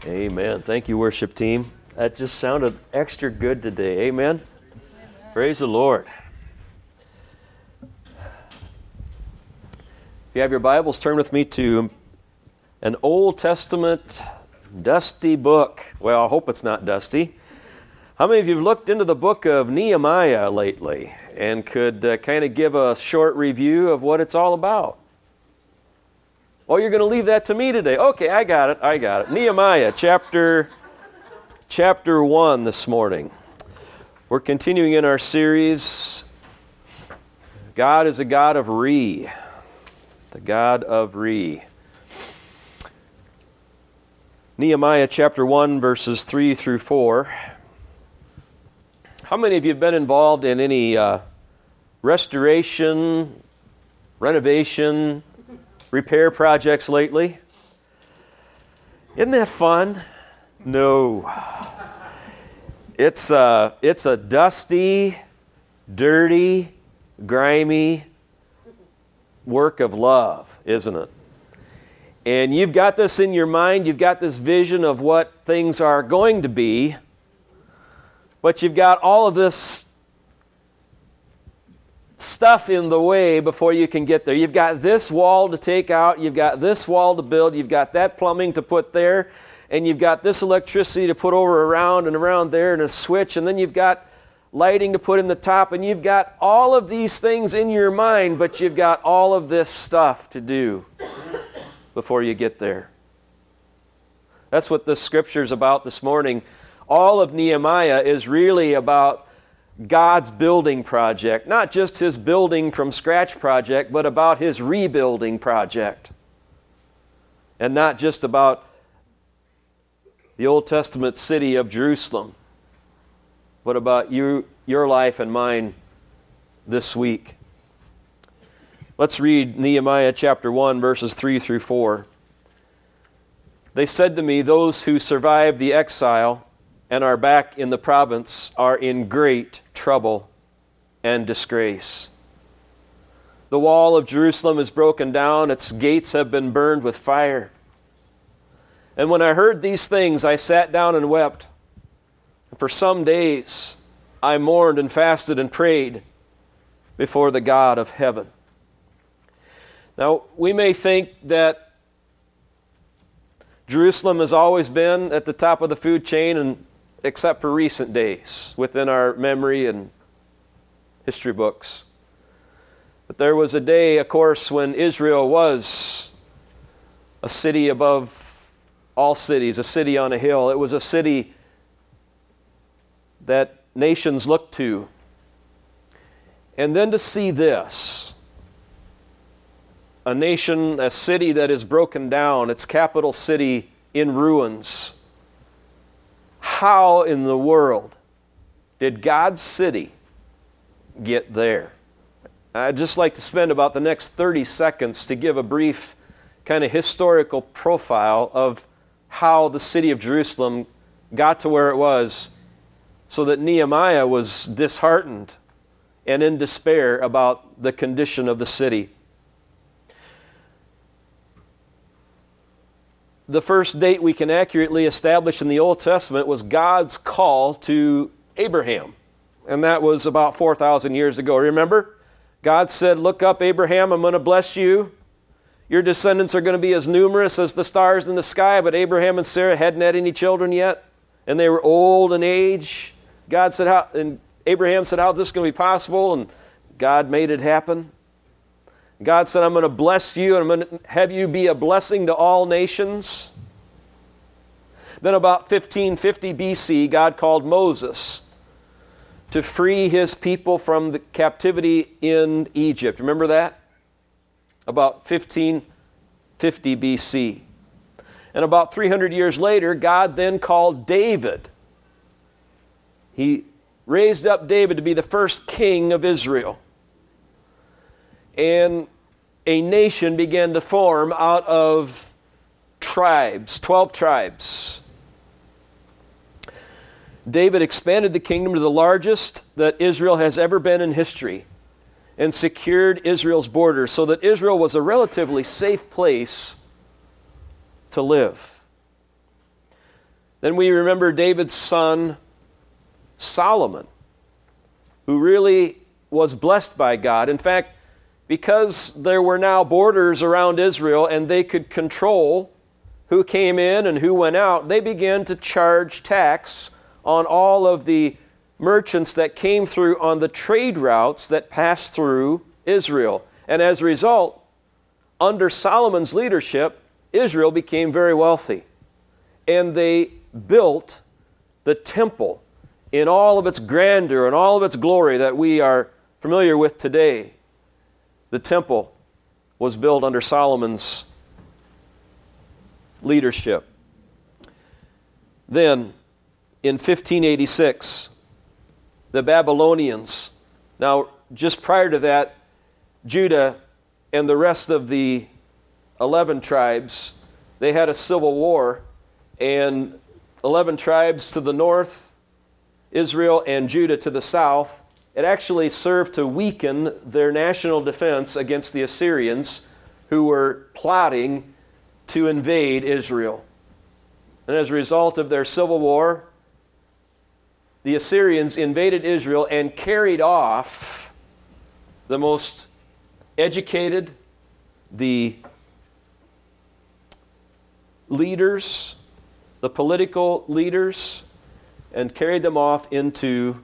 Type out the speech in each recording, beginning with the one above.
Amen. Thank you, worship team. That just sounded extra good today. Amen. Praise the Lord. If you have your Bibles, turn with me to an Old Testament dusty book. Well, I hope it's not dusty. How many of you have looked into the book of Nehemiah lately and could kind of give a short review of what it's all about? Oh, you're going to leave that to me today. Okay, I got it. Nehemiah chapter 1 this morning. We're continuing in our series, God is a God of re. The God of re. Nehemiah chapter 1, verses 3 through 4. How many of you have been involved in any restoration, renovation, repair projects lately? Isn't that fun? No. It's a dusty, dirty, grimy work of love, isn't it? And you've got this in your mind, you've got this vision of what things are going to be, but you've got all of this stuff in the way before you can get there. You've got this wall to take out, you've got this wall to build, you've got that plumbing to put there, and you've got this electricity to put over around and around there and a switch, and then you've got lighting to put in the top, and you've got all of these things in your mind, but you've got all of this stuff to do before you get there. That's what this scripture is about this morning. All of Nehemiah is really about God's building project, not just his building from scratch project, but about his rebuilding project. And not just about the Old Testament city of Jerusalem, but about your life and mine this week. Let's read Nehemiah chapter 1, verses 3 through 4. They said to me, those who survived the exile and are back in the province are in great trouble and disgrace. The wall of Jerusalem is broken down, its gates have been burned with fire. And when I heard these things, I sat down and wept. And for some days I mourned and fasted and prayed before the God of heaven. Now, we may think that Jerusalem has always been at the top of the food chain, and except for recent days within our memory and history books. But there was a day, of course, when Israel was a city above all cities, a city on a hill. It was a city that nations looked to. And then to see this, a nation, a city that is broken down, its capital city in ruins. How in the world did God's city get there? I'd just like to spend about the next 30 seconds to give a brief kind of historical profile of how the city of Jerusalem got to where it was, so that Nehemiah was disheartened and in despair about the condition of the city. The first date we can accurately establish in the Old Testament was God's call to Abraham. And that was about 4,000 years ago. Remember? God said, look up, Abraham, I'm going to bless you. Your descendants are going to be as numerous as the stars in the sky. But Abraham and Sarah hadn't had any children yet. And they were old in age. God said, and Abraham said, how is this going to be possible? And God made it happen. God said, I'm going to bless you and I'm going to have you be a blessing to all nations. Then about 1550 BC, God called Moses to free his people from the captivity in Egypt. Remember that? About 1550 BC. And about 300 years later, God then called David. He raised up David to be the first king of Israel. And a nation began to form out of tribes, 12 tribes. David expanded the kingdom to the largest that Israel has ever been in history and secured Israel's borders so that Israel was a relatively safe place to live. Then we remember David's son, Solomon, who really was blessed by God. In fact, because there were now borders around Israel and they could control who came in and who went out, they began to charge tax on all of the merchants that came through on the trade routes that passed through Israel. And as a result, under Solomon's leadership, Israel became very wealthy. And they built the temple in all of its grandeur and all of its glory that we are familiar with today. The temple was built under Solomon's leadership. Then, in 1586, the Babylonians, now just prior to that, Judah and the rest of the 11 tribes, they had a civil war, and 11 tribes to the north, Israel and Judah to the south, it actually served to weaken their national defense against the Assyrians who were plotting to invade Israel. And as a result of their civil war, the Assyrians invaded Israel and carried off the most educated, the leaders, the political leaders, and carried them off into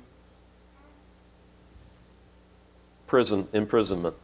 imprisonment.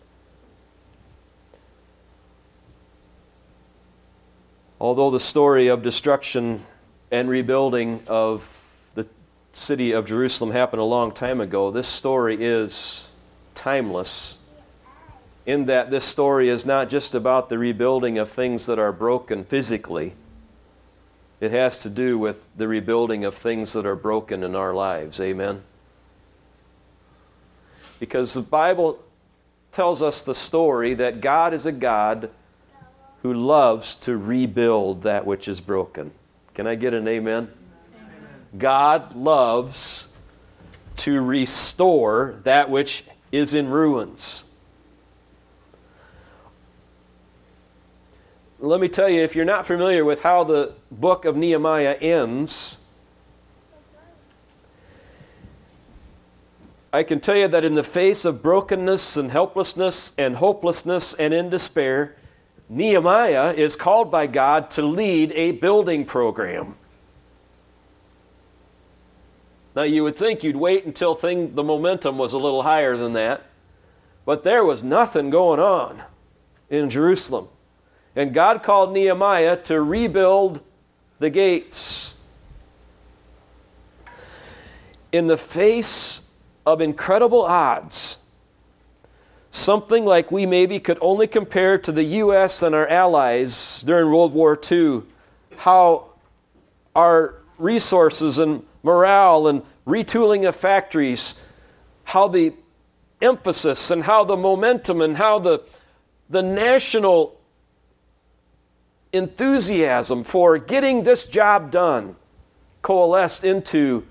Although the story of destruction and rebuilding of the city of Jerusalem happened a long time ago, this story is timeless, in that this story is not just about the rebuilding of things that are broken physically. It has to do with the rebuilding of things that are broken in our lives. Amen? Because the Bible tells us the story that God is a God who loves to rebuild that which is broken. Can I get an amen? Amen. God loves to restore that which is in ruins. Let me tell you, if you're not familiar with how the book of Nehemiah ends, I can tell you that in the face of brokenness and helplessness and hopelessness and in despair, Nehemiah is called by God to lead a building program. Now you would think you'd wait until the momentum was a little higher than that, but there was nothing going on in Jerusalem. And God called Nehemiah to rebuild the gates. In the face of incredible odds, something like we maybe could only compare to the U.S. and our allies during World War II, how our resources and morale and retooling of factories, how the emphasis and how the momentum and how the national enthusiasm for getting this job done coalesced into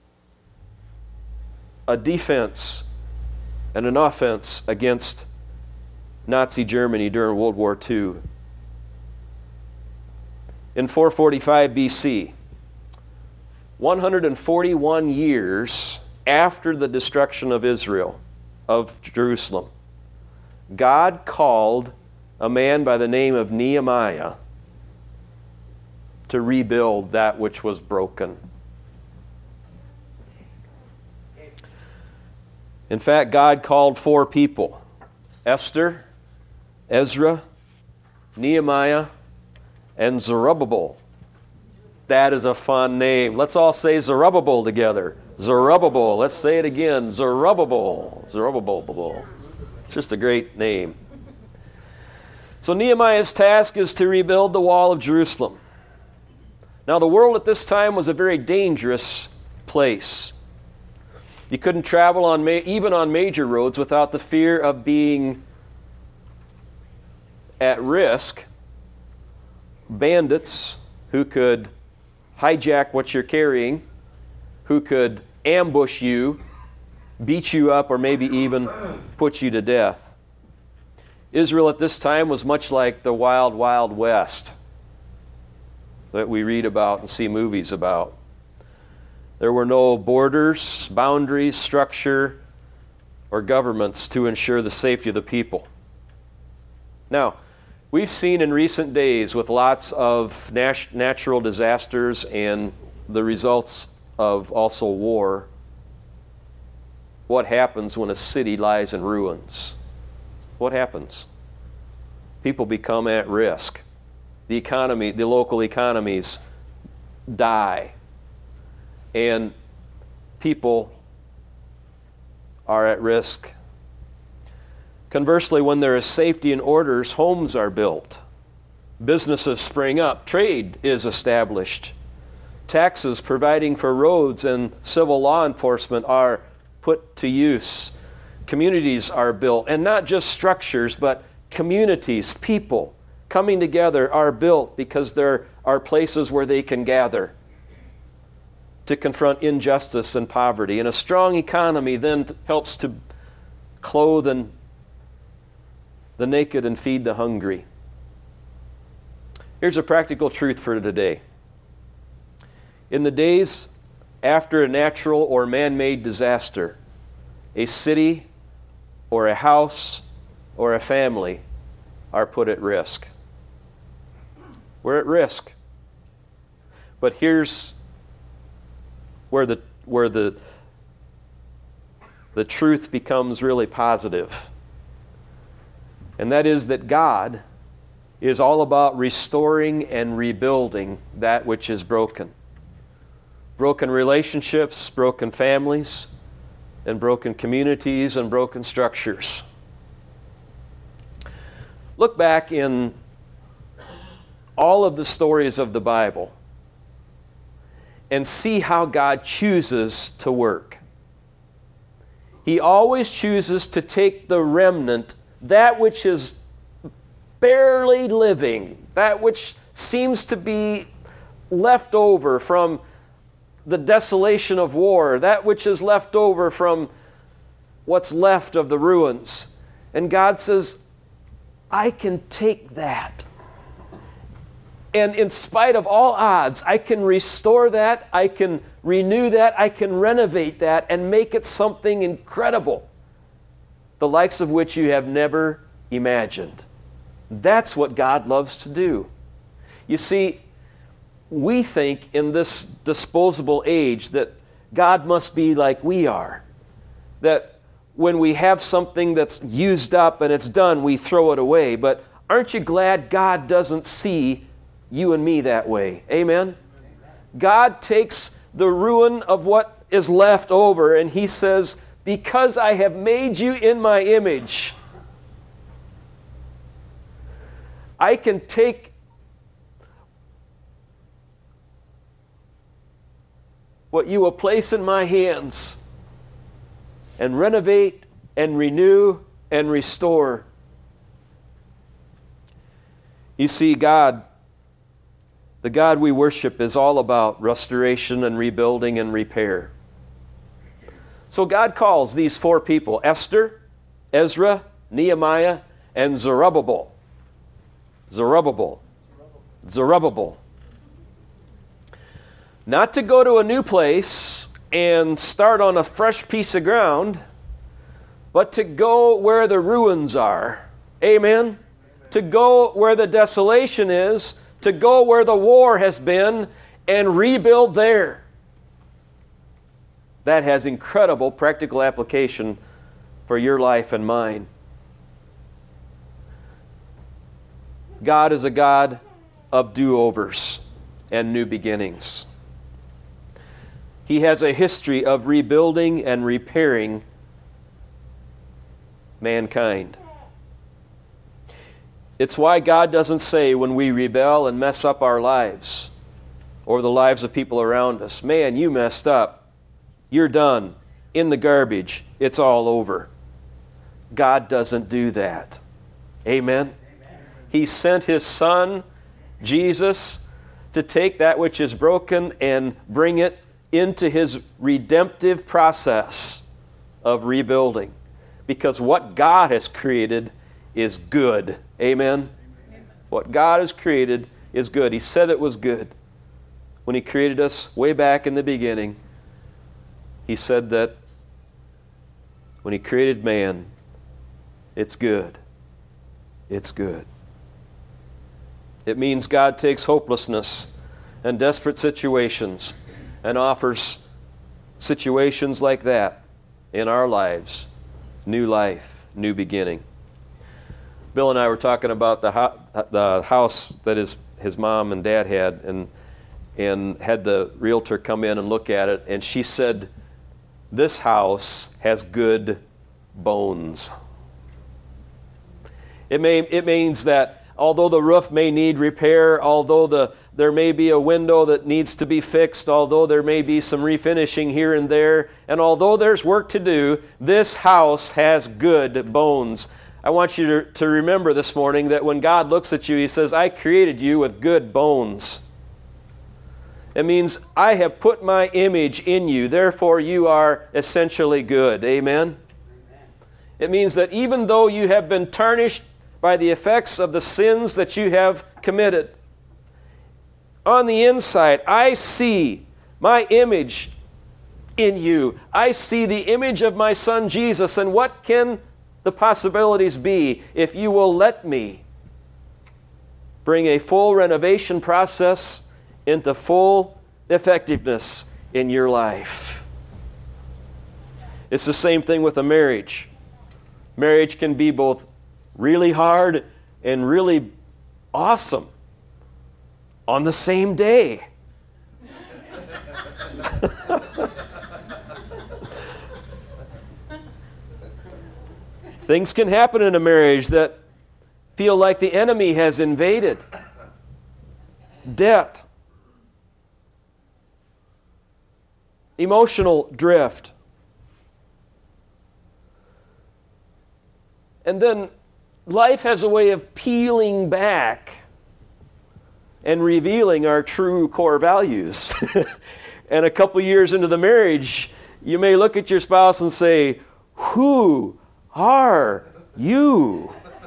a defense and an offense against Nazi Germany during World War II. In 445 BC, 141 years after the destruction of Israel, of Jerusalem, God called a man by the name of Nehemiah to rebuild that which was broken. In fact, God called 4 people: Esther, Ezra, Nehemiah, and Zerubbabel. That is a fun name. Let's all say Zerubbabel together. Zerubbabel. Let's say it again. Zerubbabel. Zerubbabel. It's just a great name. So Nehemiah's task is to rebuild the wall of Jerusalem. Now, the world at this time was a very dangerous place. You couldn't travel even on major roads without the fear of being at risk. Bandits who could hijack what you're carrying, who could ambush you, beat you up, or maybe even put you to death. Israel at this time was much like the wild, wild west. that we read about and see movies about. There were no borders, boundaries, structure, or governments to ensure the safety of the people. Now, we've seen in recent days with lots of natural disasters and the results of also war, what happens when a city lies in ruins? What happens? People become at risk. The economy, the local economies die. And people are at risk. Conversely, when there is safety and orders, homes are built. Businesses spring up. Trade is established. Taxes providing for roads and civil law enforcement are put to use. Communities are built. And not just structures, but communities, people coming together are built because there are places where they can gather to confront injustice and poverty. And a strong economy then helps to clothe the naked and feed the hungry. Here's a practical truth for today. In the days after a natural or man-made disaster, a city or a house or a family are put at risk. We're at risk. But here's where the truth becomes really positive. And that is that God is all about restoring and rebuilding that which is broken. Broken relationships, broken families, and broken communities and broken structures. Look back in all of the stories of the Bible and see how God chooses to work. He always chooses to take the remnant, that which is barely living, that which seems to be left over from the desolation of war, that which is left over from what's left of the ruins. And God says, I can take that. And in spite of all odds, I can restore that, I can renew that, I can renovate that and make it something incredible, the likes of which you have never imagined. That's what God loves to do. You see, we think in this disposable age that God must be like we are. That when we have something that's used up and it's done, we throw it away. But aren't you glad God doesn't see you and me that way? Amen? God takes the ruin of what is left over and He says, because I have made you in my image, I can take what you will place in my hands and renovate and renew and restore. You see, God, the God we worship, is all about restoration and rebuilding and repair. So God calls these four people, Esther, Ezra, Nehemiah, and Zerubbabel. Zerubbabel. Not to go to a new place and start on a fresh piece of ground, but to go where the ruins are. Amen? To go where the desolation is, to go where the war has been, and rebuild there. That has incredible practical application for your life and mine. God is a God of do-overs and new beginnings. He has a history of rebuilding and repairing mankind. It's why God doesn't say when we rebel and mess up our lives or the lives of people around us, man, you messed up. You're done. In the garbage. It's all over. God doesn't do that. Amen? He sent His Son, Jesus, to take that which is broken and bring it into His redemptive process of rebuilding. Because what God has created is good. Amen? What God has created is good. He said it was good. when He created us way back in the beginning, He said that when He created man, it's good. It's good. It means God takes hopelessness and desperate situations and offers situations like that in our lives. New life, new beginning. Bill and I were talking about the house that his mom and dad had, and had the realtor come in and look at it, and she said, "This house has good bones." It means that although the roof may need repair, although there may be a window that needs to be fixed, although there may be some refinishing here and there, and although there's work to do, this house has good bones. I want you to remember this morning that when God looks at you, He says, "I created you with good bones." It means I have put my image in you, therefore you are essentially good. Amen? It means that even though you have been tarnished by the effects of the sins that you have committed, on the inside, I see my image in you. I see the image of my Son Jesus, and what can the possibilities be if you will let me bring a full renovation process into full effectiveness in your life? It's the same thing with a marriage. Marriage can be both really hard and really awesome on the same day. Things can happen in a marriage that feel like the enemy has invaded. Debt, emotional drift, and then life has a way of peeling back and revealing our true core values. And a couple years into the marriage, you may look at your spouse and say, "Who are you?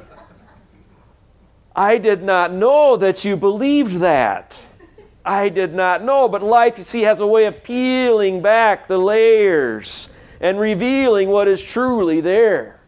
I did not know that you believed that. I did not know." But life, you see, has a way of peeling back the layers and revealing what is truly there.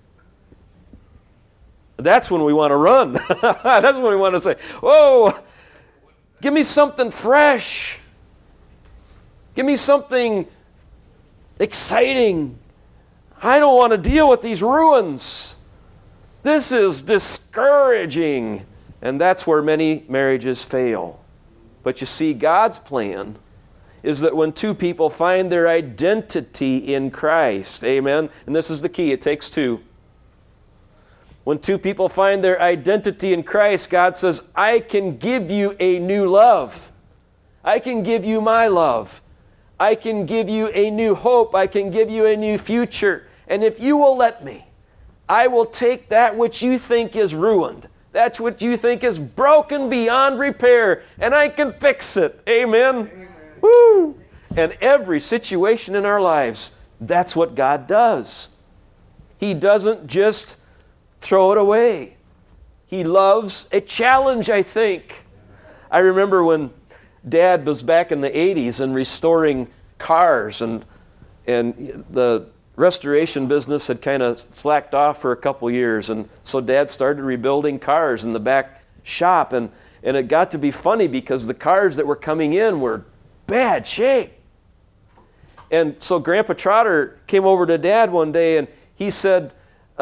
That's when we want to run. That's when we want to say, "Whoa, give me something fresh. Give me something exciting. I don't want to deal with these ruins. This is discouraging." And that's where many marriages fail. But you see, God's plan is that when two people find their identity in Christ, amen, and this is the key, it takes two. When two people find their identity in Christ, God says, "I can give you a new love. I can give you my love. I can give you a new hope. I can give you a new future. And if you will let me, I will take that which you think is ruined, that's what you think is broken beyond repair, and I can fix it." Amen? Amen. Woo! And every situation in our lives, that's what God does. He doesn't just throw it away. He loves a challenge, I think. I remember when Dad was back in the 80s and restoring cars, and the restoration business had kind of slacked off for a couple years, and so Dad started rebuilding cars in the back shop, and it got to be funny because the cars that were coming in were bad shape. And so Grandpa Trotter came over to Dad one day and he said,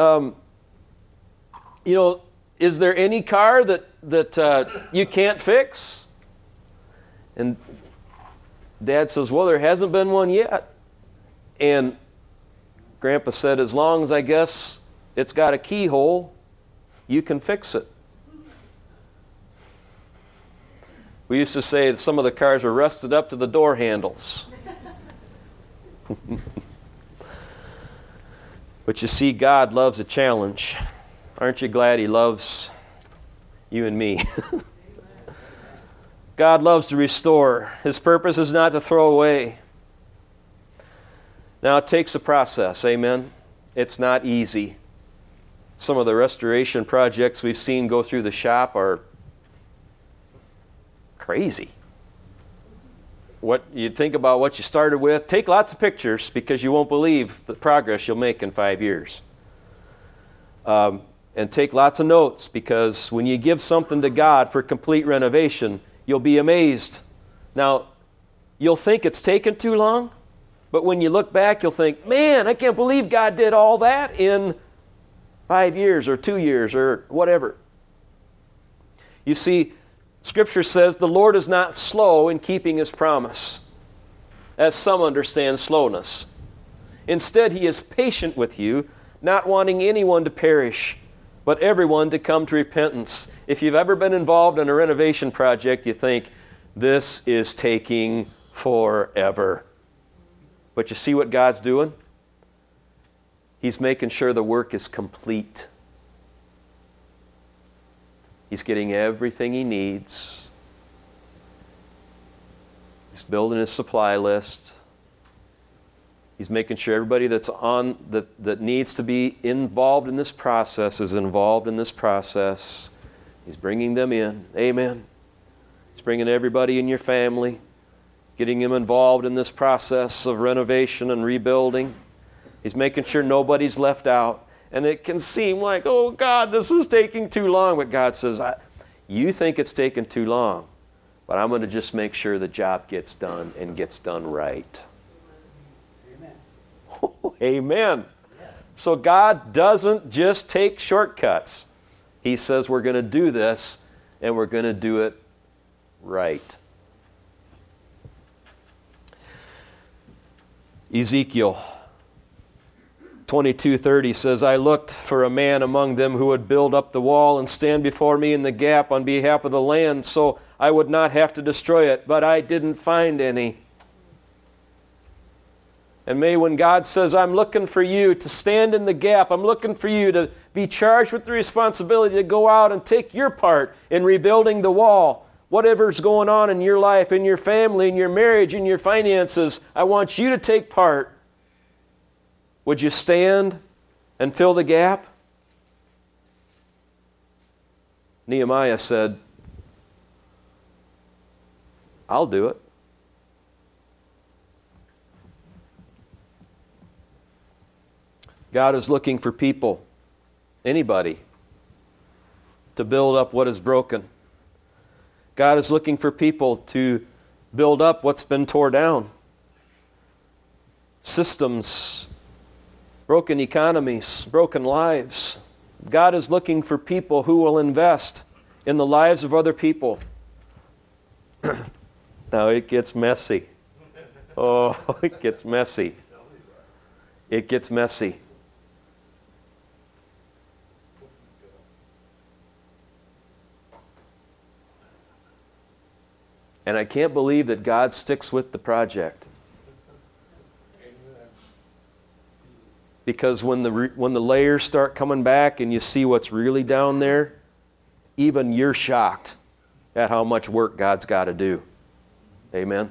"Is there any car that you can't fix?" And Dad says, "Well, there hasn't been one yet." And Grandpa said, "As long as I guess it's got a keyhole, you can fix it." We used to say that some of the cars were rusted up to the door handles. But you see, God loves a challenge. Aren't you glad He loves you and me? God loves to restore. His purpose is not to throw away. Now, it takes a process, amen? It's not easy. Some of the restoration projects we've seen go through the shop are crazy. what you think about what you started with. Take lots of pictures because you won't believe the progress you'll make in 5 years. And take lots of notes because when you give something to God for complete renovation, you'll be amazed. Now, you'll think it's taken too long, but when you look back, you'll think, man, I can't believe God did all that in 5 years or 2 years or whatever. You see, Scripture says the Lord is not slow in keeping His promise, as some understand slowness. Instead, He is patient with you, not wanting anyone to perish, but everyone to come to repentance. If you've ever been involved in a renovation project, you think, this is taking forever. But you see what God's doing? He's making sure the work is complete. He's getting everything He needs. He's building His supply list. He's making sure everybody that's on that needs to be involved in this process is involved in this process. He's bringing them in. Amen. He's bringing everybody in your family, getting them involved in this process of renovation and rebuilding. He's making sure nobody's left out. And it can seem like, oh God, this is taking too long. But God says, you think it's taking too long, but I'm going to just make sure the job gets done and gets done right. Amen. So God doesn't just take shortcuts. He says we're going to do this and we're going to do it right. Ezekiel 22:30 says, I looked for a man among them who would build up the wall and stand before me in the gap on behalf of the land so I would not have to destroy it, but I didn't find any. And may when God says, I'm looking for you to stand in the gap, I'm looking for you to be charged with the responsibility to go out and take your part in rebuilding the wall. Whatever's going on in your life, in your family, in your marriage, in your finances, I want you to take part. Would you stand and fill the gap? Nehemiah said, I'll do it. God is looking for people, anybody, to build up what is broken. God is looking for people to build up what's been torn down. Systems, broken economies, broken lives. God is looking for people who will invest in the lives of other people. Now it gets messy. Oh, it gets messy. It gets messy. And I can't believe that God sticks with the project. Because when the layers start coming back and you see what's really down there, even you're shocked at how much work God's got to do. Amen?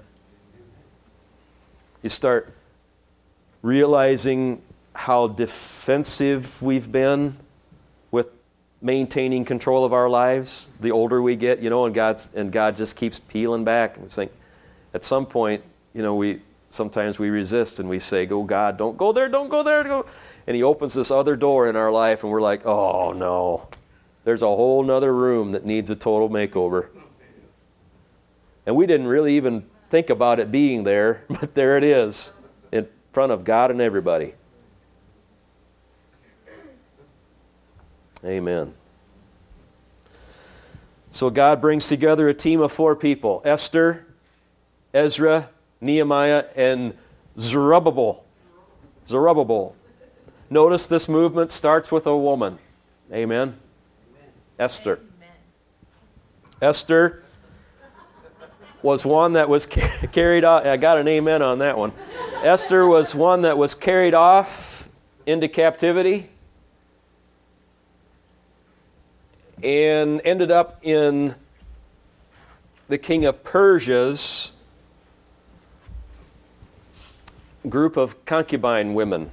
You start realizing how defensive we've been with maintaining control of our lives the older we get, and God just keeps peeling back. And we think, at some point, sometimes we resist and we say, "Oh God, don't go there, don't go there." And He opens this other door in our life and we're like, oh no, there's a whole nother room that needs a total makeover. And we didn't really even think about it being there, but there it is in front of God and everybody. Amen. So God brings together a team of 4 people: Esther, Ezra, Nehemiah, and Zerubbabel. Notice this movement starts with a woman. Amen? Amen. Esther. Amen. Esther was one that was carried off. I got an amen on that one. Esther was one that was carried off into captivity and ended up in the king of Persia's group of concubine women.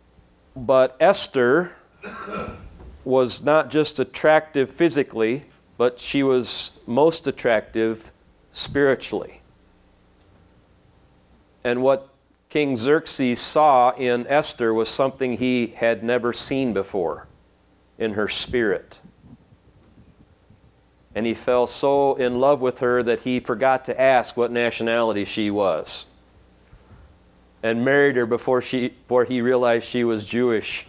But Esther was not just attractive physically, but she was most attractive spiritually. And what King Xerxes saw in Esther was something he had never seen before in her spirit. And he fell so in love with her that he forgot to ask what nationality she was, and married her before he realized she was Jewish.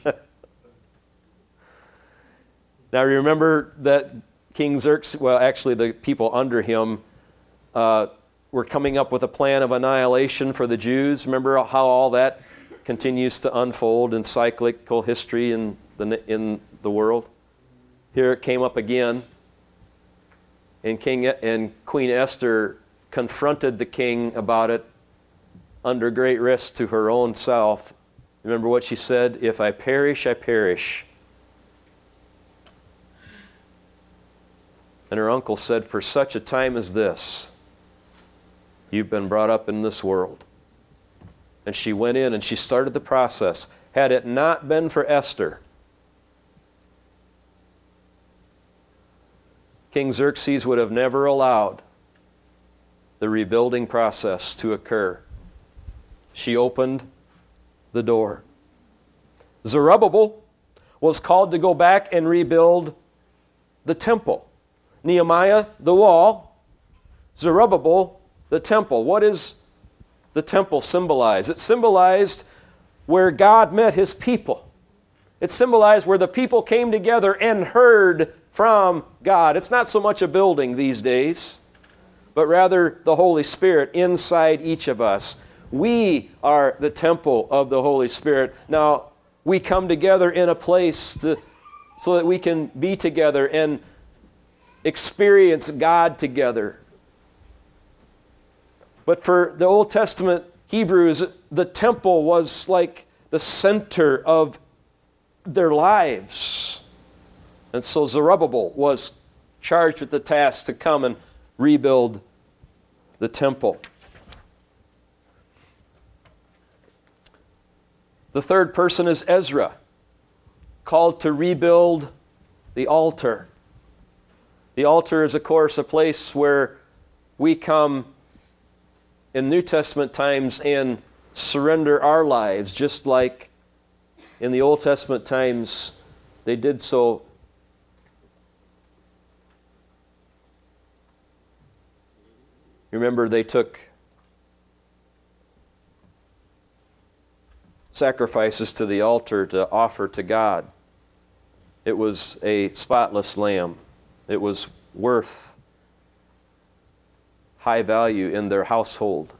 Now remember that King Xerxes, well actually the people under him, were coming up with a plan of annihilation for the Jews. Remember how all that continues to unfold in cyclical history in the world? Here it came up again. And Queen Esther confronted the king about it under great risk to her own self. Remember what she said? "If I perish, I perish." And her uncle said, "For such a time as this, you've been brought up in this world." And she went in and she started the process. Had it not been for Esther, King Xerxes would have never allowed the rebuilding process to occur. She opened the door. Zerubbabel was called to go back and rebuild the temple. Nehemiah, the wall. Zerubbabel, the temple. What does the temple symbolize? It symbolized where God met his people. It symbolized where the people came together and heard from God. It's not so much a building these days, but rather the Holy Spirit inside each of us. We are the temple of the Holy Spirit. Now, we come together in a place so that we can be together and experience God together. But for the Old Testament Hebrews, the temple was like the center of their lives. And so Zerubbabel was charged with the task to come and rebuild the temple. The third person is Ezra, called to rebuild the altar. The altar is, of course, a place where we come in New Testament times and surrender our lives, just like in the Old Testament times they did so. Remember, they took sacrifices to the altar to offer to God. It was a spotless lamb. It was worth high value in their household.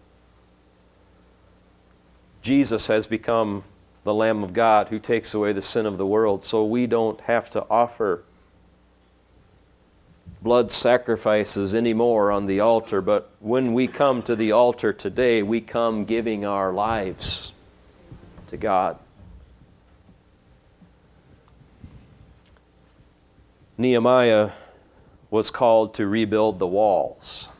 Jesus has become the Lamb of God who takes away the sin of the world, so we don't have to offer blood sacrifices anymore on the altar, but when we come to the altar today, we come giving our lives to God. Nehemiah was called to rebuild the walls.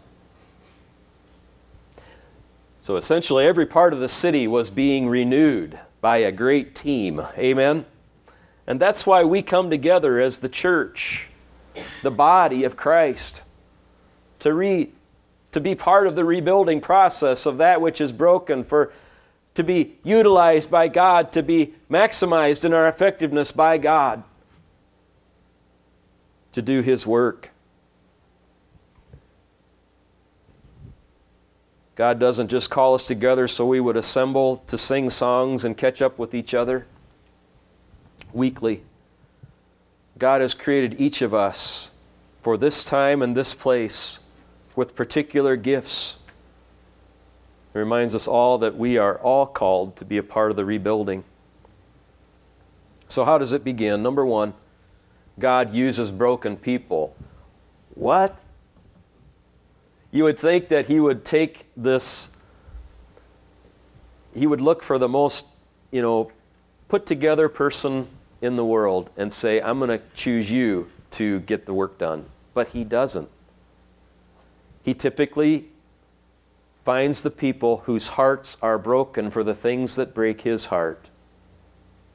So essentially every part of the city was being renewed by a great team. Amen? And that's why we come together as the church, the body of Christ, to be part of the rebuilding process of that which is broken, to be utilized by God, to be maximized in our effectiveness by God, to do His work. God doesn't just call us together so we would assemble to sing songs and catch up with each other weekly. God has created each of us for this time and this place with particular gifts. It reminds us all that we are all called to be a part of the rebuilding. So how does it begin? Number one, God uses broken people. What? You would think that He would take this, He would look for the most, put together person in the world and say, I'm going to choose you to get the work done. But He doesn't. He typically finds the people whose hearts are broken for the things that break His heart.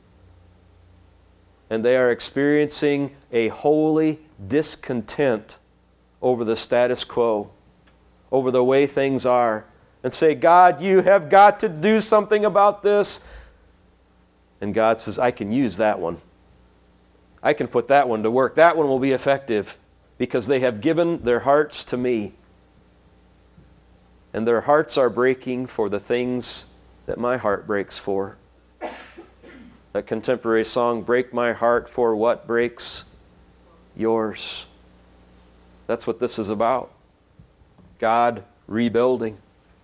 And they are experiencing a holy discontent over the status quo, over the way things are, and say, God, you have got to do something about this. And God says, I can use that one. I can put that one to work. That one will be effective because they have given their hearts to me. And their hearts are breaking for the things that my heart breaks for. That contemporary song, break my heart for what breaks yours. That's what this is about. God rebuilding.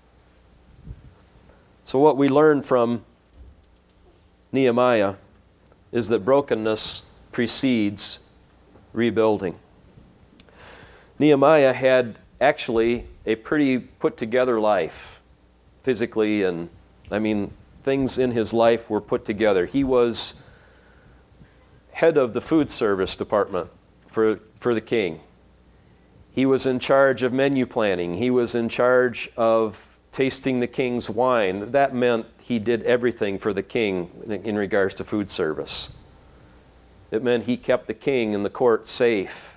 So what we learn from Nehemiah is that brokenness precedes rebuilding. Nehemiah had actually a pretty put together life, physically, and things in his life were put together. He was head of the food service department for the king. He was in charge of menu planning. He was in charge of tasting the king's wine. That meant he did everything for the king in regards to food service. It meant he kept the king and the court safe.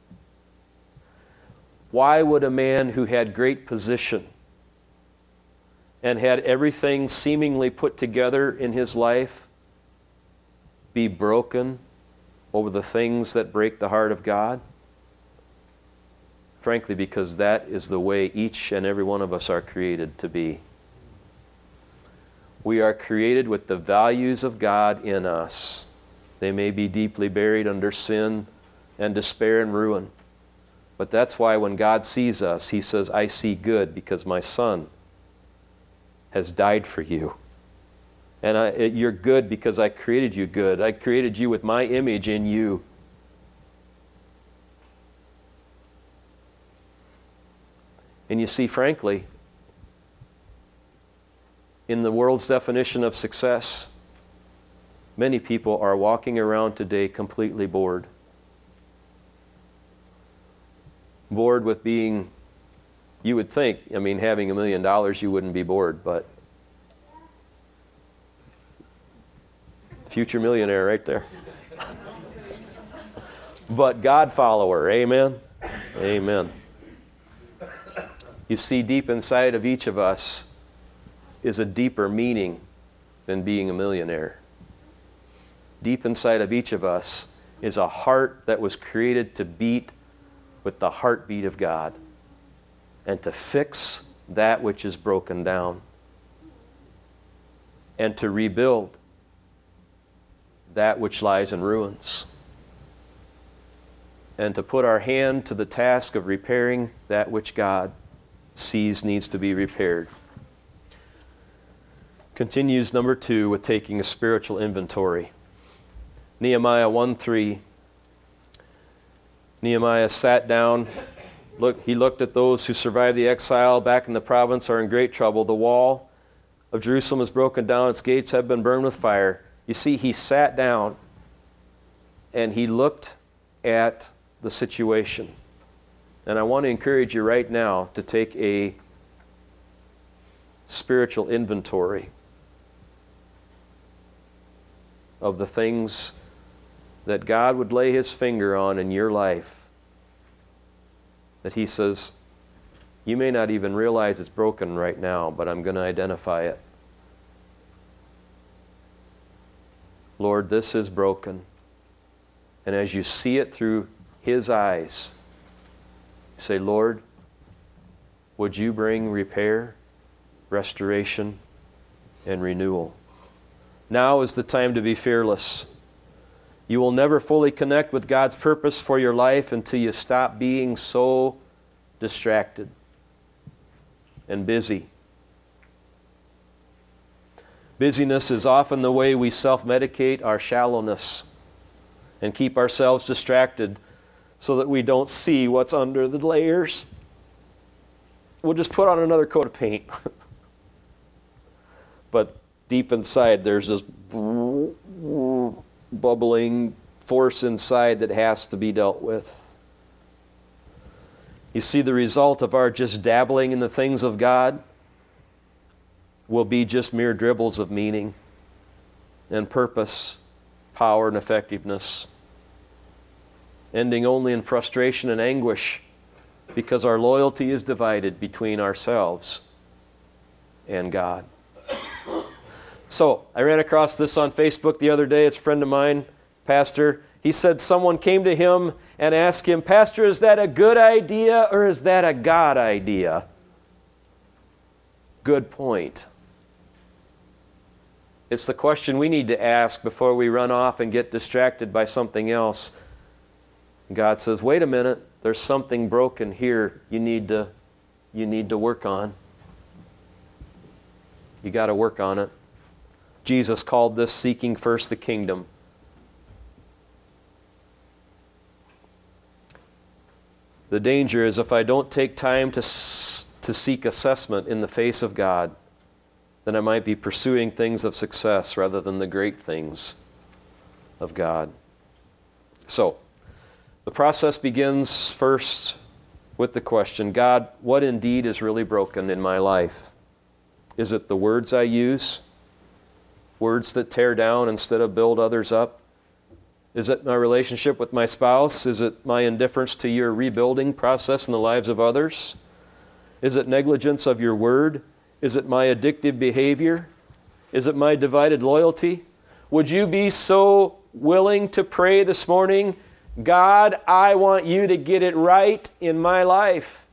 Why would a man who had great position and had everything seemingly put together in his life be broken over the things that break the heart of God? Frankly, because that is the way each and every one of us are created to be. We are created with the values of God in us. They may be deeply buried under sin and despair and ruin. But that's why when God sees us, He says, I see good because my Son has died for you. And you're good because I created you good. I created you with my image in you. And you see, frankly, in the world's definition of success, many people are walking around today completely bored. Bored with being, you would think, having $1 million, you wouldn't be bored, but future millionaire right there. But God follower, amen? Amen. You see, deep inside of each of us is a deeper meaning than being a millionaire. Deep inside of each of us is a heart that was created to beat with the heartbeat of God and to fix that which is broken down and to rebuild that which lies in ruins and to put our hand to the task of repairing that which God sees needs to be repaired. Continues number 2 with taking a spiritual inventory. Nehemiah 1:3. Nehemiah sat down. He looked at those who survived the exile back in the province are in great trouble. The wall of Jerusalem is broken down. Its gates have been burned with fire. You see, he sat down and he looked at the situation. And I want to encourage you right now to take a spiritual inventory of the things that God would lay His finger on in your life. That He says, you may not even realize it's broken right now, but I'm going to identify it. Lord, this is broken. And as you see it through His eyes, say, Lord, would you bring repair, restoration, and renewal? Now is the time to be fearless. You will never fully connect with God's purpose for your life until you stop being so distracted and busy. Busyness is often the way we self-medicate our shallowness and keep ourselves distracted so that we don't see what's under the layers. We'll just put on another coat of paint. But deep inside, there's this bubbling force inside that has to be dealt with. You see, the result of our just dabbling in the things of God will be just mere dribbles of meaning and purpose, power and effectiveness, ending only in frustration and anguish because our loyalty is divided between ourselves and God. So, I ran across this on Facebook the other day. It's a friend of mine, pastor. He said someone came to him and asked him, Pastor, is that a good idea or is that a God idea? Good point. It's the question we need to ask before we run off and get distracted by something else. God says, wait a minute, there's something broken here you need to work on. You got to work on it. Jesus called this seeking first the kingdom. The danger is if I don't take time to seek assessment in the face of God, then I might be pursuing things of success rather than the great things of God. So, the process begins first with the question, God, what indeed is really broken in my life? Is it the words I use? Words that tear down instead of build others up? Is it my relationship with my spouse? Is it my indifference to your rebuilding process in the lives of others? Is it negligence of your word? Is it my addictive behavior? Is it my divided loyalty? Would you be so willing to pray this morning, God, I want you to get it right in my life?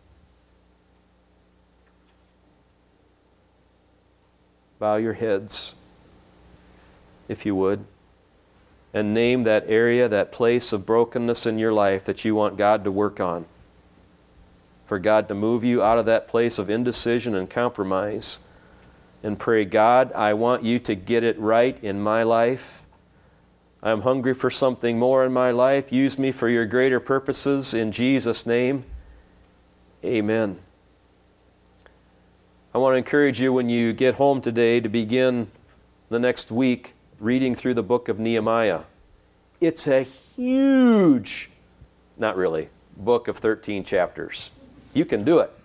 Bow your heads, if you would, and name that area, that place of brokenness in your life that you want God to work on. For God to move you out of that place of indecision and compromise, and pray, God, I want you to get it right in my life. I'm hungry for something more in my life. Use me for your greater purposes. In Jesus' name, amen. I want to encourage you when you get home today to begin the next week reading through the book of Nehemiah. It's a huge, not really, book of 13 chapters. You can do it.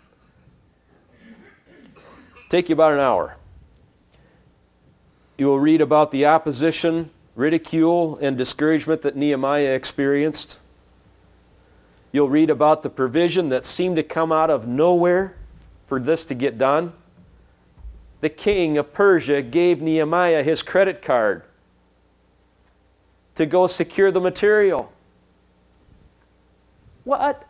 Take you about an hour. You will read about the opposition, ridicule, and discouragement that Nehemiah experienced. You'll read about the provision that seemed to come out of nowhere for this to get done. The king of Persia gave Nehemiah his credit card to go secure the material. What?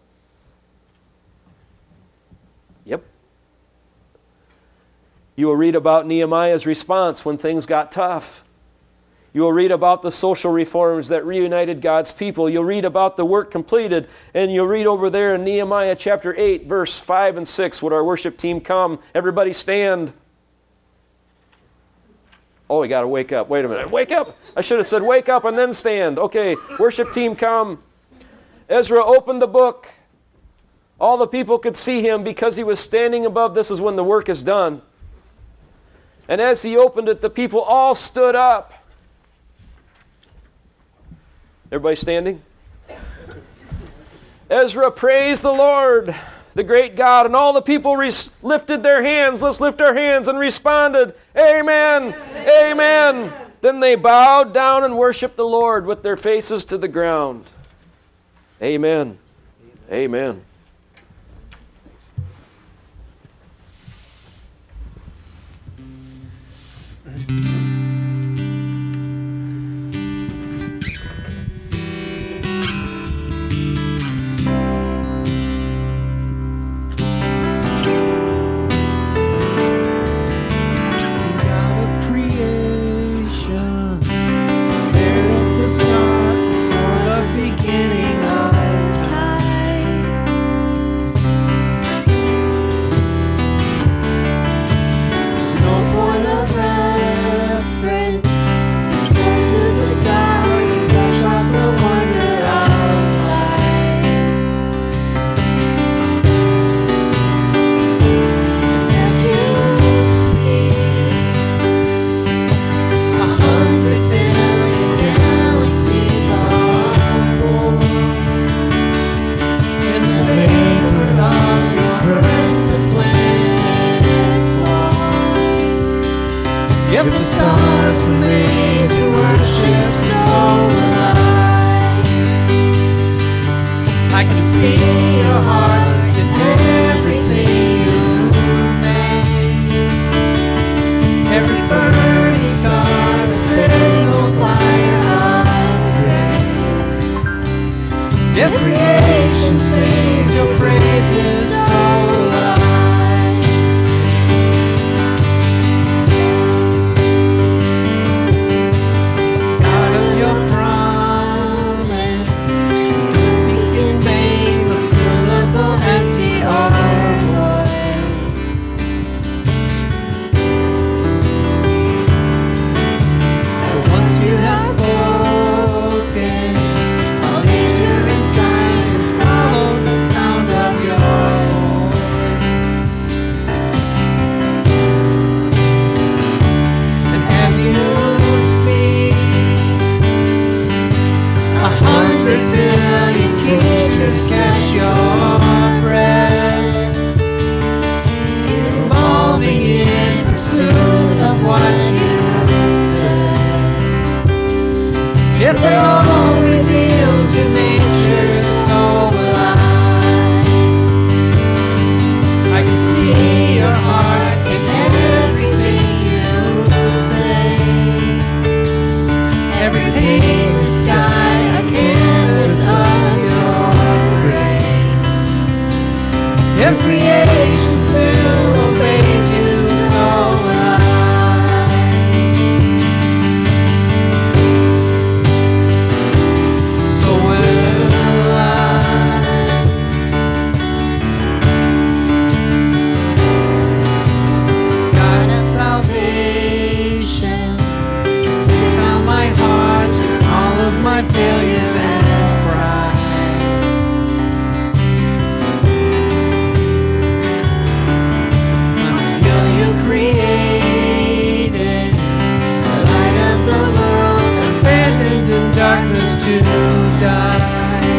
Yep. You will read about Nehemiah's response when things got tough. You will read about the social reforms that reunited God's people. You'll read about the work completed. And you'll read over there in Nehemiah chapter 8, verse 5 and 6. Would our worship team come? Everybody stand. Oh, we got to wake up. Wait a minute. Wake up. I should have said wake up and then stand. Okay, worship team come. Ezra opened the book. All the people could see him because he was standing above. This is when the work is done. And as he opened it, the people all stood up. Everybody standing? Ezra praised the Lord, the great God, and all the people lifted their hands. Let's lift our hands and responded, Amen, Amen. Then they bowed down and worshiped the Lord with their faces to the ground. Amen, Amen. I can see your heart. If creation still obeys you, so will I. So will I. God of salvation, please found my heart through all of my failures and pride. Created the light of the world, abandoned in darkness to die.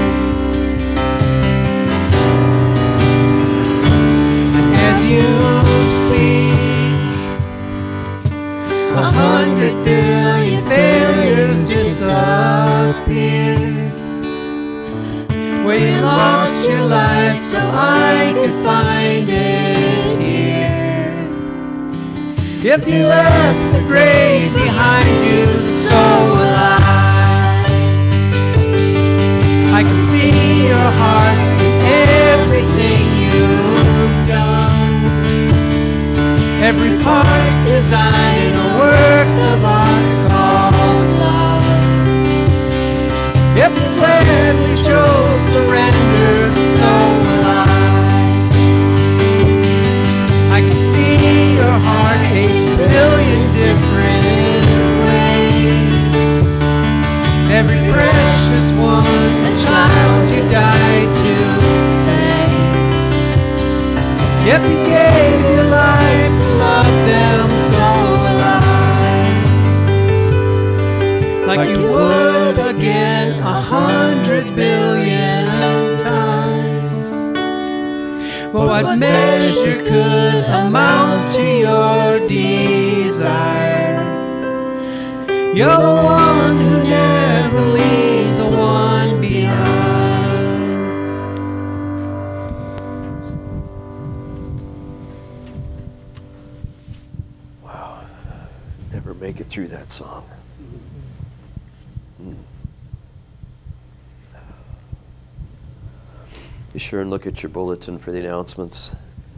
And as you speak, 100 billion failures disappear. Where you lost your life so I could find it here. If you left the grave behind you, so will I. I can see your heart in everything you've done. Every part designed in a work of art called love. If you gladly chose surrender, so will I. I can see your heart 8 billion different ways. Every precious one, a child you died to save. If you gave your life to love them, so will I. Like you would again 100 billion times. But what measure could amount to your desire? You're the one who never leaves the one behind. Wow. Never make it through that song. Be sure and look at your bulletin for the announcements.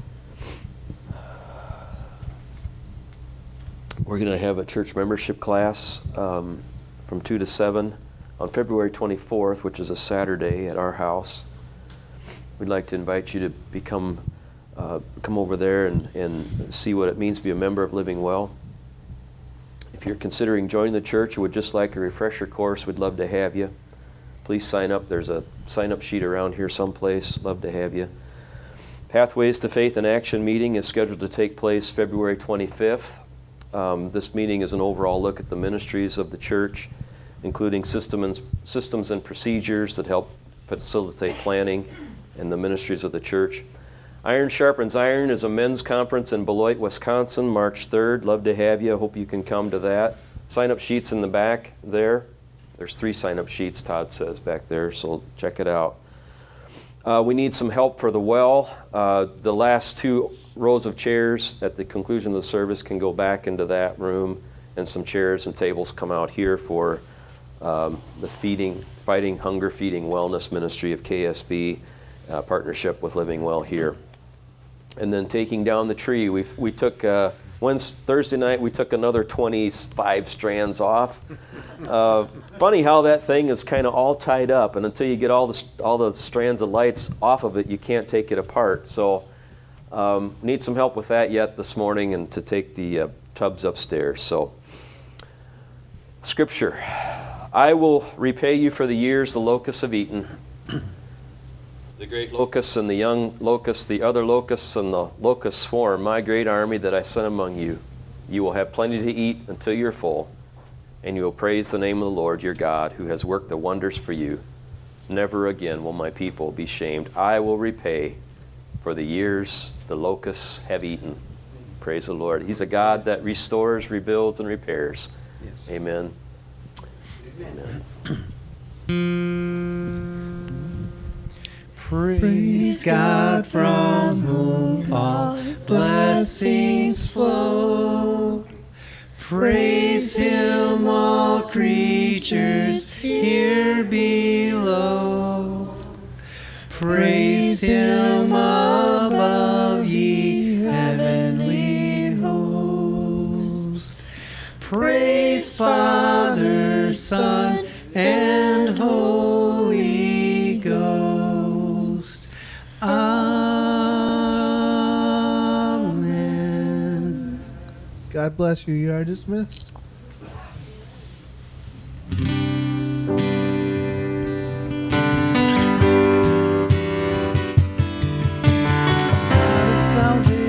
We're going to have a church membership class from 2 to 7 on February 24th, which is a Saturday at our house. We'd like to invite you to come over there and see what it means to be a member of Living Well. If you're considering joining the church or would just like a refresher course, we'd love to have you. Please sign up. There's a sign-up sheet around here someplace. Love to have you. Pathways to Faith and Action meeting is scheduled to take place February 25th. This meeting is an overall look at the ministries of the church, including systems and procedures that help facilitate planning and the ministries of the church. Iron Sharpens Iron is a men's conference in Beloit, Wisconsin, March 3rd. Love to have you. I hope you can come to that. Sign-up sheets in the back there. There's 3 sign-up sheets, Todd says, back there, so check it out. We need some help for the well. The last 2 rows of chairs at the conclusion of the service can go back into that room, and some chairs and tables come out here for the Fighting Hunger Feeding Wellness Ministry of KSB, partnership with Living Well here. And then taking down the tree, we took Thursday night, we took another 25 strands off. Funny how that thing is kind of all tied up, and until you get all the strands of lights off of it, you can't take it apart. So need some help with that yet this morning, and to take the tubs upstairs. So Scripture, I will repay you for the years the locusts have eaten. The great locusts and the young locusts, the other locusts and the locust swarm, my great army that I sent among you. You will have plenty to eat until you're full, and you will praise the name of the Lord your God, who has worked the wonders for you. Never again will my people be shamed. I will repay for the years the locusts have eaten. Praise the Lord. He's a God that restores, rebuilds, and repairs. Yes. Amen. Amen. Praise God from whom all blessings flow. Praise Him, all creatures here below. Praise Him above. Praise Father, Son, and Holy Ghost. Amen. God bless you. You are dismissed. God of salvation.